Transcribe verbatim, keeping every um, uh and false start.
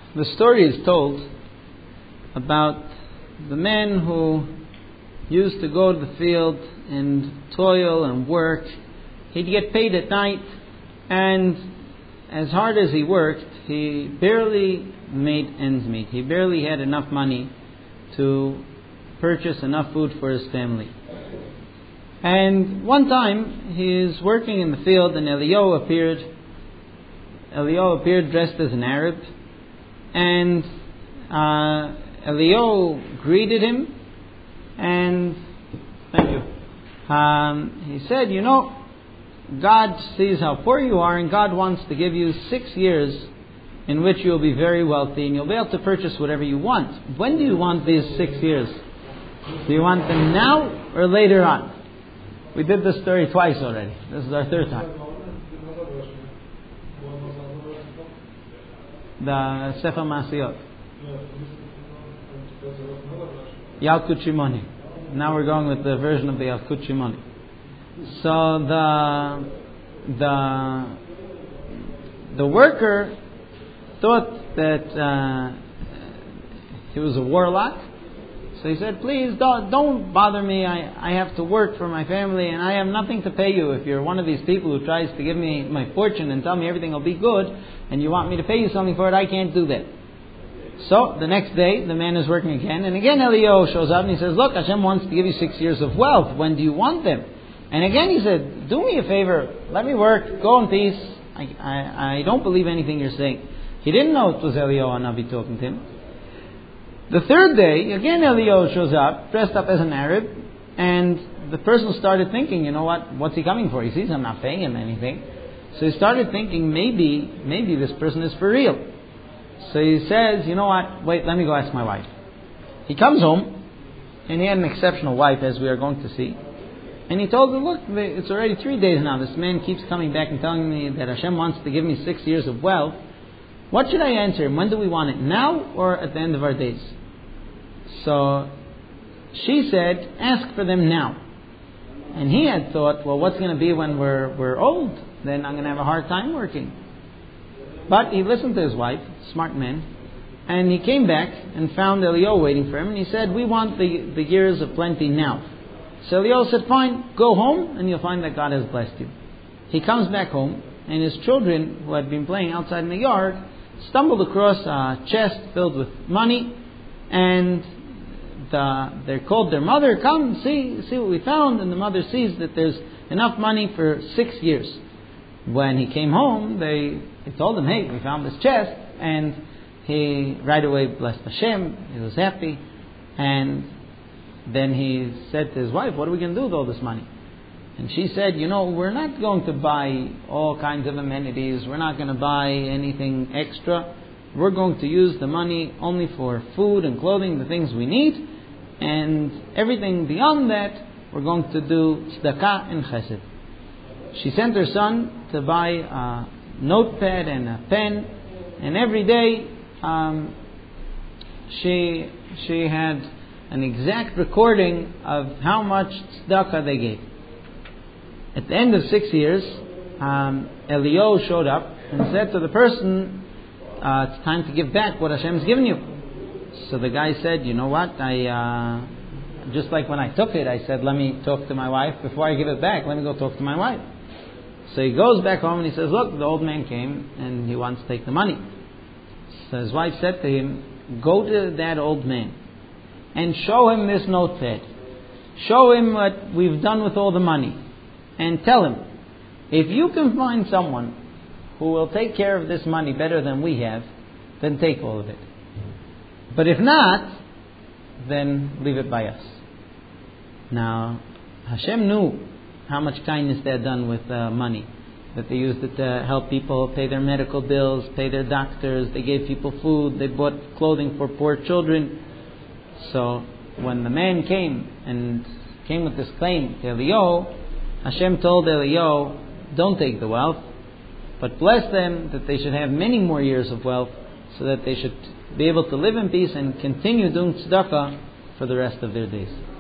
The story is told about the man who used to go to the field and toil and work. He'd get paid at night, and as hard as he worked, he barely made ends meet. He barely had enough money to purchase enough food for his family. And one time, he's working in the field, and Eliyahu appeared. Eliyahu appeared dressed as an Arab, and uh, Eliyahu greeted him, and thank you. Um, he said, "You know, God sees how poor you are, and God wants to give you six years in which you'll be very wealthy, and you'll be able to purchase whatever you want. When do you want these six years? Do you want them now or later on?" We did this story twice already. This is our third time. The Sefer Masiyot. Yalkut Shimoni. Now we're going with the version of the Yalkut Shimoni. So the the the worker thought that uh, he was a warlock. So he said, "Please don't, don't bother me. I, I have to work for my family, and I have nothing to pay you. If you're one of these people who tries to give me my fortune and tell me everything will be good, and you want me to pay you something for it, I can't do that." So the next day, the man is working again, and again Eliyahu shows up and he says, "Look, Hashem wants to give you six years of wealth. When do you want them?" And again he said, "Do me a favor. Let me work. Go in peace. I, I, I don't believe anything you're saying." He didn't know it was Eliyahu Hanavi talking to him. The third day, again Eliyahu shows up, dressed up as an Arab, and the person started thinking, you know what, what's he coming for? He sees I'm not paying him anything. So he started thinking, maybe, maybe this person is for real. So he says, you know what, wait, let me go ask my wife. He comes home, and he had an exceptional wife, as we are going to see. And he told her, look, it's already three days now. This man keeps coming back and telling me that Hashem wants to give me six years of wealth. What should I answer him? When do we want it? Now or at the end of our days? So she said, ask for them now. And he had thought, well, what's going to be when we're we're old? Then I'm going to have a hard time working. But he listened to his wife, smart man, and he came back and found Eliyahu waiting for him, and he said, we want the, the years of plenty now. So Eliyahu said, fine, go home and you'll find that God has blessed you. He comes back home, and his children, who had been playing outside in the yard, stumbled across a chest filled with money, and the, they called their mother, come, see, see what we found. And the mother sees that there's enough money for six years. When he came home, they, they told him, hey, we found this chest. And he right away blessed Hashem. He was happy. And then he said to his wife, what are we going to do with all this money? And she said, you know, we're not going to buy all kinds of amenities. We're not going to buy anything extra. We're going to use the money only for food and clothing, the things we need. And everything beyond that, we're going to do tzedakah and chesed. She sent her son to buy a notepad and a pen. And every day, um, she she had an exact recording of how much tzedakah they gave. At the end of six years, um, Eliyahu showed up and said to the person, uh, it's time to give back what Hashem's given you. So the guy said, you know what, I uh, just like when I took it, I said, let me talk to my wife. Before I give it back, let me go talk to my wife. So he goes back home and he says, look, the old man came and he wants to take the money. So his wife said to him, go to that old man and show him this notepad. Show him what we've done with all the money. And tell him, if you can find someone who will take care of this money better than we have, then take all of it. But if not, then leave it by us. Now, Hashem knew how much kindness they had done with uh, money. That they used it to help people pay their medical bills, pay their doctors, they gave people food, they bought clothing for poor children. So, when the man came and came with this claim to Eliyahu, Hashem told Eliyahu, don't take the wealth, but bless them that they should have many more years of wealth so that they should be able to live in peace and continue doing tzedakah for the rest of their days.